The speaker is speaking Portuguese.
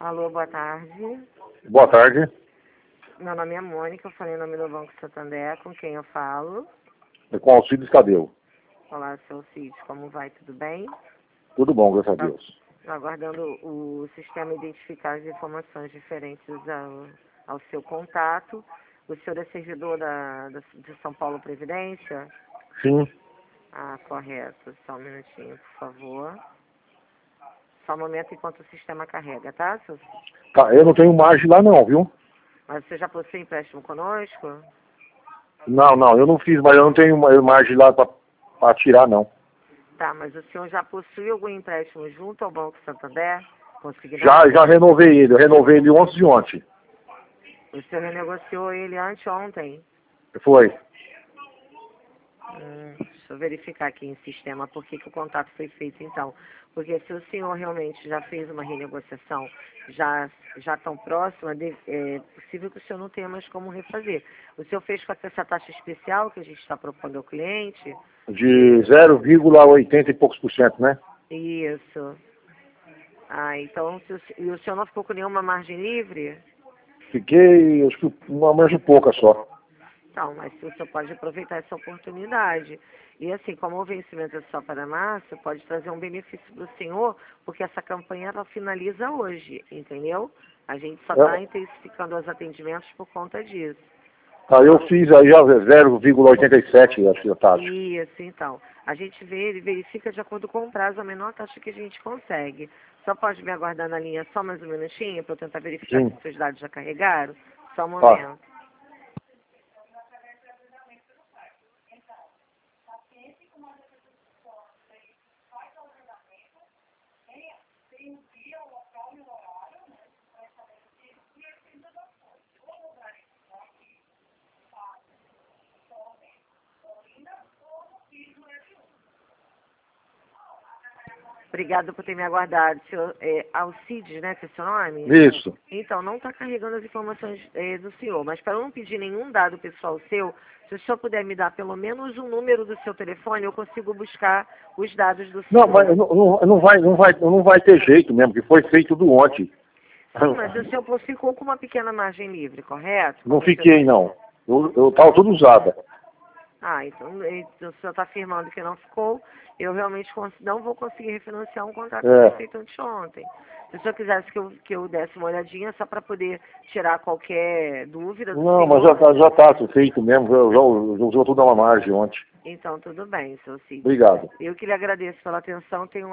Alô, boa tarde. Boa tarde. Meu nome é Mônica, eu falei em nome do Banco Santander, com quem eu falo? É com Alcides Tadeu. Olá, seu Cid, como vai? Tudo bem? Tudo bom, graças a Deus. Aguardando o sistema identificar as informações diferentes ao seu contato. O senhor é servidor de São Paulo Previdência? Sim. Ah, correto. Só um minutinho, por favor. Só um momento enquanto o sistema carrega, tá, seu Cid? Tá, eu não tenho margem lá não, viu? Mas você já possui empréstimo conosco? Não, eu não fiz, mas eu não tenho margem lá pra tirar, não. Tá, mas o senhor já possui algum empréstimo junto ao Banco Santander? Já renovei ele, eu renovei ele ontem de ontem. O senhor renegociou ele anteontem? Foi. Deixa eu verificar aqui em sistema por que o contato foi feito então. Porque se o senhor realmente já fez uma renegociação já tão próxima, é possível que o senhor não tenha mais como refazer. O senhor fez com essa taxa especial que a gente está propondo ao cliente? De 0,80 e poucos por cento, né? Isso. Ah, então, e o senhor não ficou com nenhuma margem livre? Fiquei, acho que uma margem pouca só. Então, mas o senhor pode aproveitar essa oportunidade. E assim, como o vencimento é só para março, pode trazer um benefício para o senhor, porque essa campanha ela finaliza hoje, entendeu? A gente só está intensificando os atendimentos por conta disso. Tá, eu fiz aí já 0,87, acho que a taxa. Isso, então. A gente verifica de acordo com o prazo a menor taxa que a gente consegue. Só pode me aguardar na linha só mais um minutinho para eu tentar verificar Sim. se seus dados já carregaram? Só um Tá. momento. Obrigada por ter me aguardado. Senhor, Alcides, né, que é seu nome? Isso. Então, não está carregando as informações do senhor, mas para eu não pedir nenhum dado pessoal seu, se o senhor puder me dar pelo menos um número do seu telefone, eu consigo buscar os dados do senhor. Não, mas não vai ter jeito mesmo, que foi feito tudo ontem. Sim, mas o senhor ficou com uma pequena margem livre, correto? Não fiquei, não. Eu tava tudo usada. Ah, então o senhor está afirmando que não ficou. Eu realmente não vou conseguir refinanciar um contrato que foi feito anteontem. Se o senhor quisesse que eu desse uma olhadinha só para poder tirar qualquer dúvida do Não, senhor. mas já tá feito mesmo. Eu usou tudo a uma margem ontem. Então, tudo bem, seu Cid. Obrigado. Eu que lhe agradeço pela atenção. Tenho